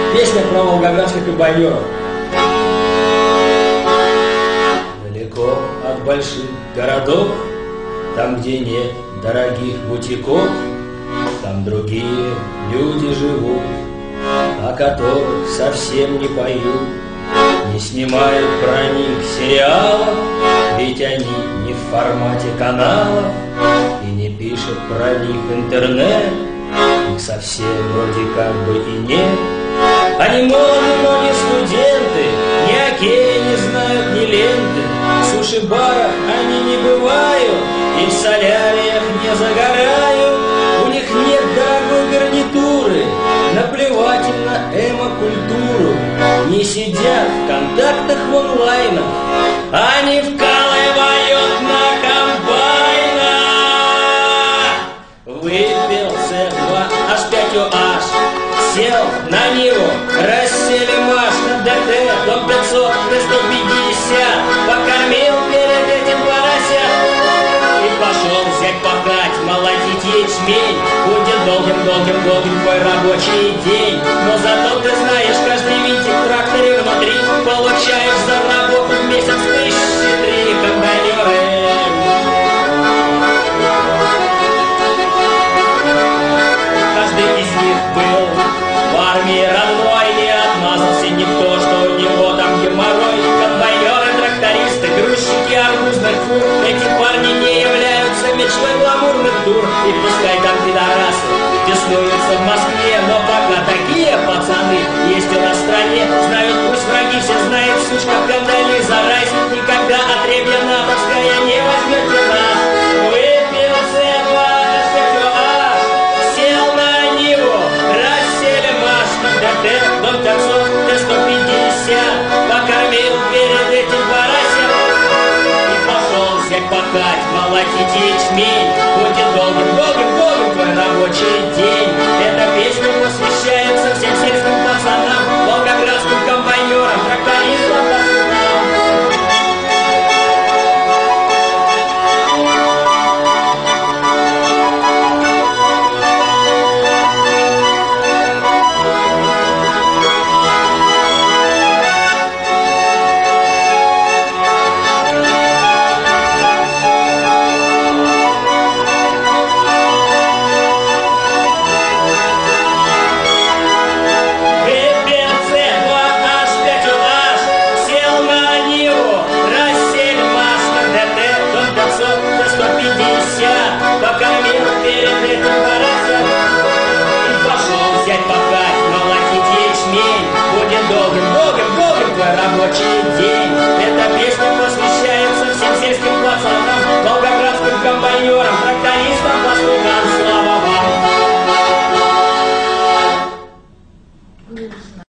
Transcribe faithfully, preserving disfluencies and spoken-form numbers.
Песня про волгоградских комбайнеров. Далеко от больших городов, там, где нет дорогих бутиков, там другие люди живут, о которых совсем не поют, не снимают про них сериалов, ведь они не в формате каналов, и не пишет про них интернет, их совсем вроде как бы и нет. Они молоды, многие студенты, ни окей не знают, ни ленты, в суши-барах они не бывают, и в соляриях не загорают. У них нет дорогой гарнитуры, наплевать им на эмо-культуру, не сидят в контактах в онлайнах, они вкалывают на комбайнах. Выпил цэ два аш пять о аш, сел на Ниву, рассели маш на дэ тэ, дом пятьсот, тэ сто пятьдесят, покормил перед этим поросят и пошел взять пахать, молотить ячмень. Будет долгим-долгим-долгим твой рабочий день, но зато ты знаешь, каждый винтик в тракторе внутри получаешь за работу в месяц тысячи три. Комбайнеры, каждый из них был в армии родной, не отмазался никто, что у него там геморрой. Комбайнеры, трактористы, грузчики арбузных фур, эти парни не являются мечтой гламурных тур. И пускай там пидорасы теснуются в Москве, но пока такие пацаны есть у нас в стране, знают пусть враги, все знают, сучка Кондолиза Райс, никогда отребья натовская не возьмете нас. Выпил цэ два аш пять о аш, сел на Ниву, рассели маш на дэ тэ, дом пятьсот, тэ сто пятьдесят, покормил перед этим поросят и пошел взять пахать, молотить ячмень. Будет долгим-долгим-долгим твой рабочий день,